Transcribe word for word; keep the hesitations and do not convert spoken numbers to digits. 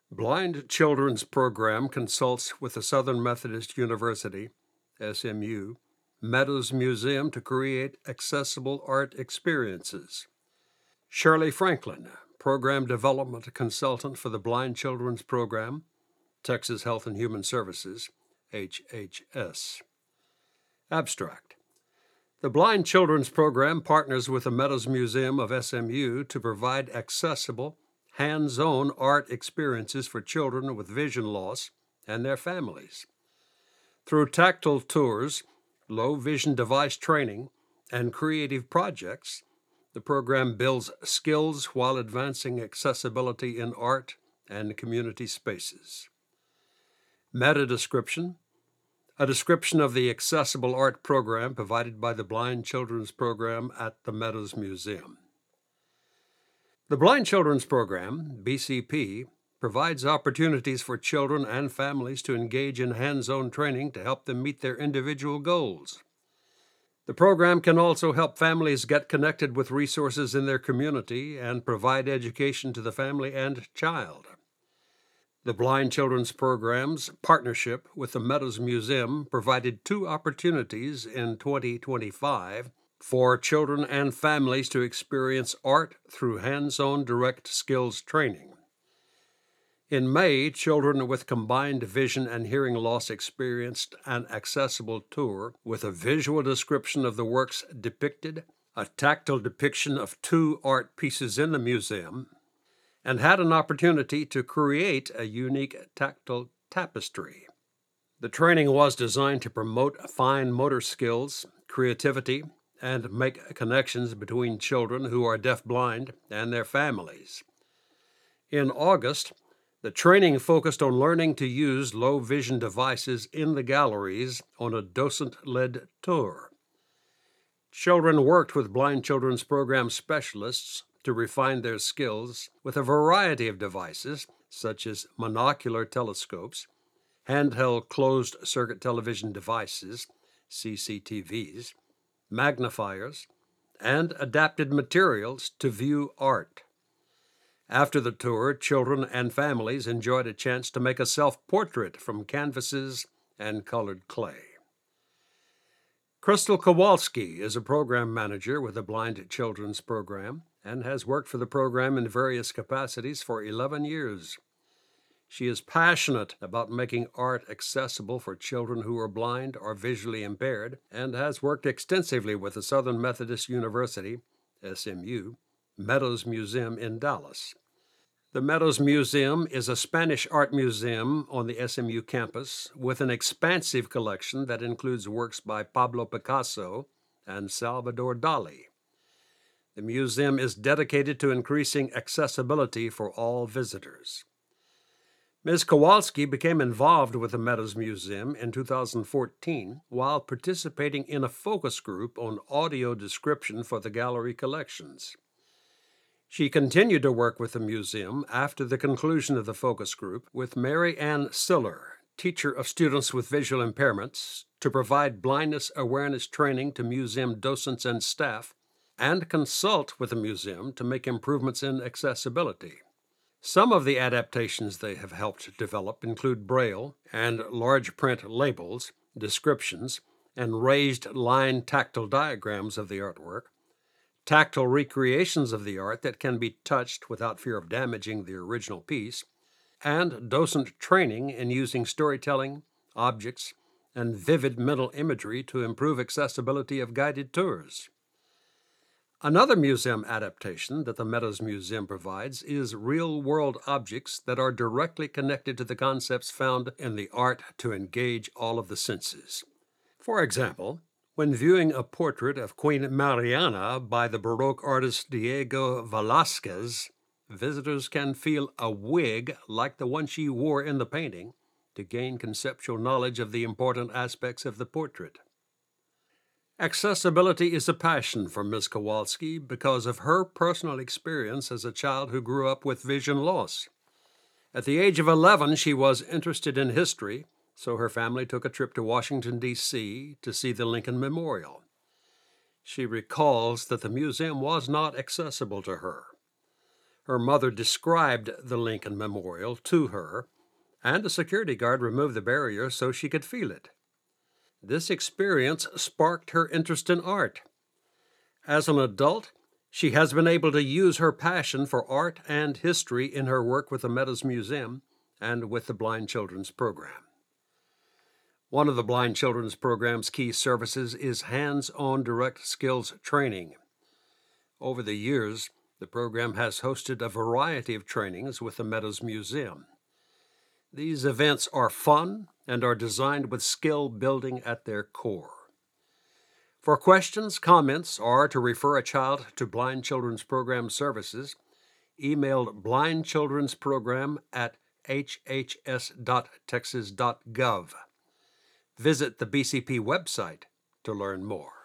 Blind Children's Program consults with the Southern Methodist University, S M U, Meadows Museum to create accessible art experiences. Shirley Franklin, Program Development Consultant for the Blind Children's Program, Texas Health and Human Services, H H S. Abstract. The Blind Children's Program partners with the Meadows Museum of S M U to provide accessible, hands-on art experiences for children with vision loss and their families. Through tactile tours, low vision device training, and creative projects, the program builds skills while advancing accessibility in art and community spaces. Meta description. A description of the accessible art program provided by the Blind Children's Program at the Meadows Museum. The Blind Children's Program, B C P, provides opportunities for children and families to engage in hands-on training to help them meet their individual goals. The program can also help families get connected with resources in their community and provide education to the family and child. The Blind Children's Program's partnership with the Meadows Museum provided two opportunities in twenty twenty-five for children and families to experience art through hands-on direct skills training. In May, children with combined vision and hearing loss experienced an accessible tour with a visual description of the works depicted, a tactile depiction of two art pieces in the museum, and had an opportunity to create a unique tactile tapestry. The training was designed to promote fine motor skills, creativity, and make connections between children who are deafblind and their families. In August, the training focused on learning to use low vision devices in the galleries on a docent-led tour. Children worked with Blind Children's Program specialists to refine their skills with a variety of devices, such as monocular telescopes, handheld closed-circuit television devices, C C T Vs, magnifiers, and adapted materials to view art. After the tour, children and families enjoyed a chance to make a self-portrait from canvases and colored clay. Crystal Kowalski is a program manager with the Blind Children's Program and has worked for the program in various capacities for eleven years. She is passionate about making art accessible for children who are blind or visually impaired and has worked extensively with the Southern Methodist University, S M U, Meadows Museum in Dallas. The Meadows Museum is a Spanish art museum on the S M U campus with an expansive collection that includes works by Pablo Picasso and Salvador Dali. The museum is dedicated to increasing accessibility for all visitors. Miz Kowalski became involved with the Meadows Museum in two thousand fourteen while participating in a focus group on audio description for the gallery collections. She continued to work with the museum after the conclusion of the focus group with Mary Ann Siller, teacher of students with visual impairments, to provide blindness awareness training to museum docents and staff, and consult with the museum to make improvements in accessibility. Some of the adaptations they have helped develop include Braille and large print labels, descriptions, and raised line tactile diagrams of the artwork, tactile recreations of the art that can be touched without fear of damaging the original piece, and docent training in using storytelling, objects, and vivid mental imagery to improve accessibility of guided tours. Another museum adaptation that the Meadows Museum provides is real-world objects that are directly connected to the concepts found in the art to engage all of the senses. For example, when viewing a portrait of Queen Mariana by the Baroque artist Diego Velázquez, visitors can feel a wig like the one she wore in the painting to gain conceptual knowledge of the important aspects of the portrait. Accessibility is a passion for Miz Kowalski because of her personal experience as a child who grew up with vision loss. At the age of eleven, she was interested in history, so her family took a trip to Washington, D C to see the Lincoln Memorial. She recalls that the museum was not accessible to her. Her mother described the Lincoln Memorial to her, and a security guard removed the barrier so she could feel it. This experience sparked her interest in art. As an adult, she has been able to use her passion for art and history in her work with the Meadows Museum and with the Blind Children's Program. One of the Blind Children's Program's key services is hands-on direct skills training. Over the years, the program has hosted a variety of trainings with the Meadows Museum. These events are fun and are designed with skill building at their core. For questions, comments, or to refer a child to Blind Children's Program services, email blindchildrensprogram at h h s dot texas dot gov. Visit the B C P website to learn more.